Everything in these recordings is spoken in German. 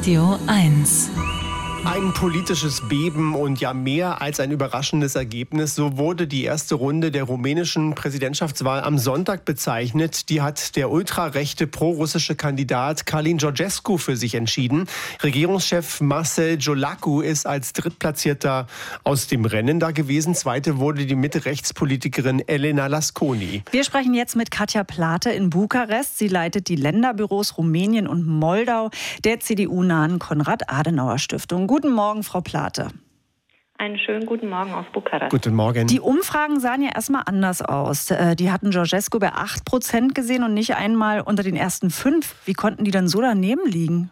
Radio 1. Ein politisches Beben und ja mehr als ein überraschendes Ergebnis. So wurde die erste Runde der rumänischen Präsidentschaftswahl am Sonntag bezeichnet. Die hat der ultrarechte prorussische Kandidat Călin Georgescu für sich entschieden. Regierungschef Marcel Ciolacu ist als Drittplatzierter aus dem Rennen da gewesen. Zweite wurde die Mitte-Rechts-Politikerin Elena Lasconi. Wir sprechen jetzt mit Katja Plate in Bukarest. Sie leitet die Länderbüros Rumänien und Moldau der CDU-nahen Konrad-Adenauer-Stiftung. Guten Morgen, Frau Plate. Einen schönen guten Morgen aus Bukarest. Guten Morgen. Die Umfragen sahen ja erstmal anders aus. Die hatten Georgescu bei 8% gesehen und nicht einmal unter den ersten 5. Wie konnten die dann so daneben liegen?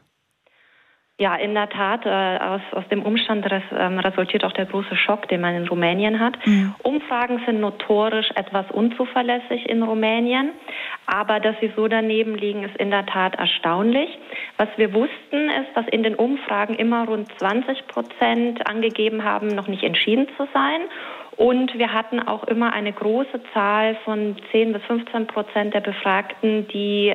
Ja, in der Tat, aus dem Umstand resultiert auch der große Schock, den man in Rumänien hat. Umfragen sind notorisch etwas unzuverlässig in Rumänien, aber dass sie so daneben liegen, ist in der Tat erstaunlich. Was wir wussten, ist, dass in den Umfragen immer rund 20% angegeben haben, noch nicht entschieden zu sein. Und wir hatten auch immer eine große Zahl von 10-15% der Befragten, die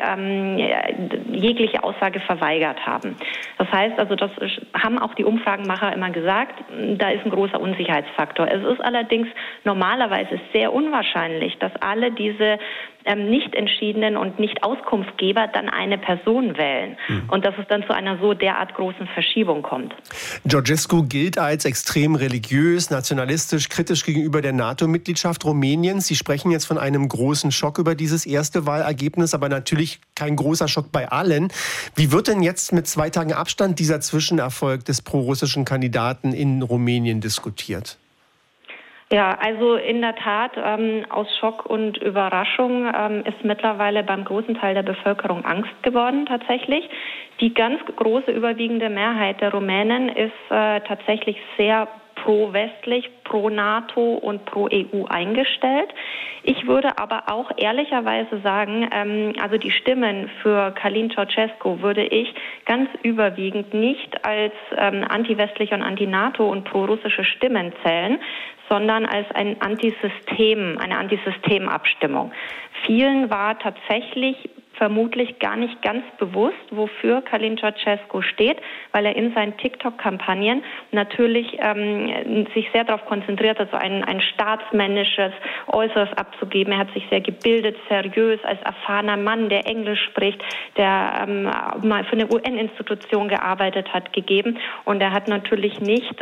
jegliche Aussage verweigert haben. Das heißt also, das haben auch die Umfragenmacher immer gesagt, da ist ein großer Unsicherheitsfaktor. Es ist allerdings normalerweise sehr unwahrscheinlich, dass alle diese nicht entschiedenen und nicht Auskunftgeber dann eine Person wählen. Und dass es dann zu einer so derart großen Verschiebung kommt. Georgescu gilt als extrem religiös, nationalistisch, kritisch gegenüber der NATO-Mitgliedschaft Rumäniens. Sie sprechen jetzt von einem großen Schock über dieses erste Wahlergebnis, aber natürlich kein großer Schock bei allen. Wie wird denn jetzt mit 2 Tagen Abstand dieser Zwischenerfolg des prorussischen Kandidaten in Rumänien diskutiert? Ja, also in der Tat, aus Schock und Überraschung ist mittlerweile beim großen Teil der Bevölkerung Angst geworden tatsächlich. Die ganz große überwiegende Mehrheit der Rumänen ist tatsächlich sehr pro-westlich, pro-NATO und pro-EU eingestellt. Ich würde aber auch ehrlicherweise sagen, also die Stimmen für Călin Georgescu würde ich ganz überwiegend nicht als anti-westliche und anti-NATO und pro-russische Stimmen zählen, sondern als eine Antisystemabstimmung. Vielen war tatsächlich vermutlich gar nicht ganz bewusst, wofür Călin Georgescu steht, weil er in seinen TikTok-Kampagnen natürlich sich sehr darauf konzentriert hat, so ein staatsmännisches Äußeres abzugeben. Er hat sich sehr gebildet, seriös, als erfahrener Mann, der Englisch spricht, der mal für eine UN-Institution gearbeitet hat, gegeben. Und er hat natürlich nicht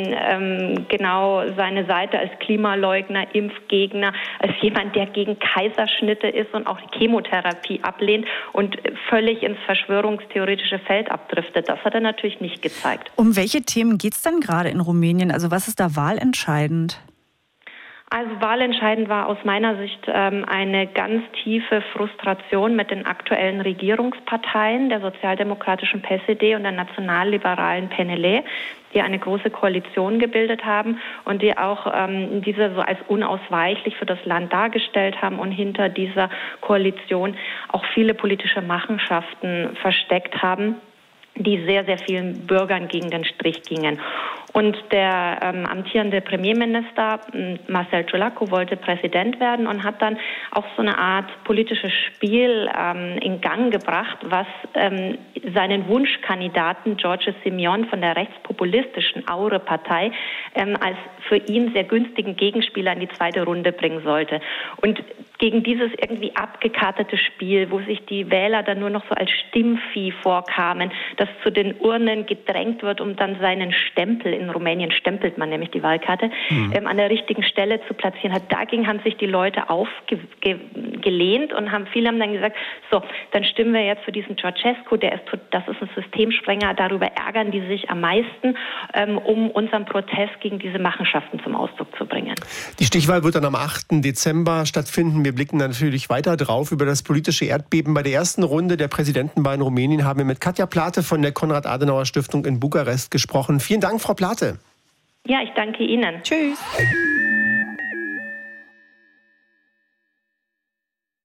genau seine Seite als Klimaleugner, Impfgegner, als jemand, der gegen Kaiserschnitte ist und auch Chemotherapie ablehnt und völlig ins verschwörungstheoretische Feld abdriftet. Das hat er natürlich nicht gezeigt. Um welche Themen geht es denn gerade in Rumänien? Also was ist da wahlentscheidend? Also wahlentscheidend war aus meiner Sicht eine ganz tiefe Frustration mit den aktuellen Regierungsparteien, der sozialdemokratischen PSD und der nationalliberalen PNL, die eine große Koalition gebildet haben und die auch diese so als unausweichlich für das Land dargestellt haben und hinter dieser Koalition auch viele politische Machenschaften versteckt haben, die sehr, sehr vielen Bürgern gegen den Strich gingen. Und der amtierende Premierminister Marcel Ciolacu wollte Präsident werden und hat dann auch so eine Art politisches Spiel in Gang gebracht, was seinen Wunschkandidaten George Simion von der rechtspopulistischen Aure-Partei als für ihn sehr günstigen Gegenspieler in die zweite Runde bringen sollte. Und gegen dieses irgendwie abgekartete Spiel, wo sich die Wähler dann nur noch so als Stimmvieh vorkamen, das zu den Urnen gedrängt wird, um dann seinen Stempel, in Rumänien stempelt man nämlich die Wahlkarte, an der richtigen Stelle zu platzieren hat. Dagegen haben sich die Leute aufgelehnt und viele haben dann gesagt, so, dann stimmen wir jetzt für diesen Georgescu, das ist ein Systemsprenger, darüber ärgern die sich am meisten, um unseren Protest gegen diese Machenschaften zum Ausdruck zu bringen. Die Stichwahl wird dann am 8. Dezember stattfinden. Wir blicken natürlich weiter drauf über das politische Erdbeben. Bei der ersten Runde der Präsidentenwahl in Rumänien haben wir mit Katja Plate von der Konrad-Adenauer-Stiftung in Bukarest gesprochen. Vielen Dank, Frau Plate. Ja, ich danke Ihnen. Tschüss.